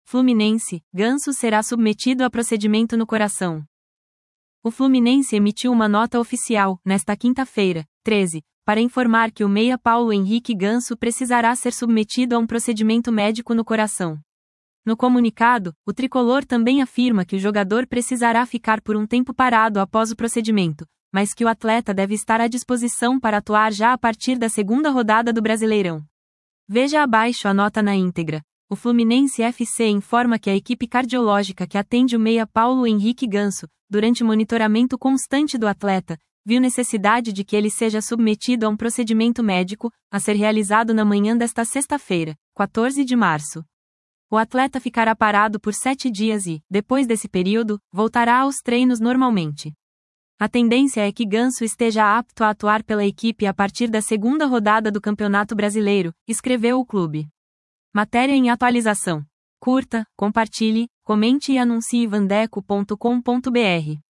Fluminense, Ganso será submetido a procedimento no coração. O Fluminense emitiu uma nota oficial, nesta quinta-feira, 13, para informar que o meia Paulo Henrique Ganso precisará ser submetido a um procedimento médico no coração. No comunicado, o tricolor também afirma que o jogador precisará ficar por um tempo parado após o procedimento, mas que o atleta deve estar à disposição para atuar já a partir da segunda rodada do Brasileirão. Veja abaixo a nota na íntegra. O Fluminense FC informa que a equipe cardiológica que atende o meia Paulo Henrique Ganso, durante monitoramento constante do atleta, viu necessidade de que ele seja submetido a um procedimento médico, a ser realizado na manhã desta sexta-feira, 14 de março. O atleta ficará parado por 7 dias e, depois desse período, voltará aos treinos normalmente. A tendência é que Ganso esteja apto a atuar pela equipe a partir da segunda rodada do Campeonato Brasileiro, escreveu o clube. Matéria em atualização. Curta, compartilhe, comente e anuncie vandeco.com.br.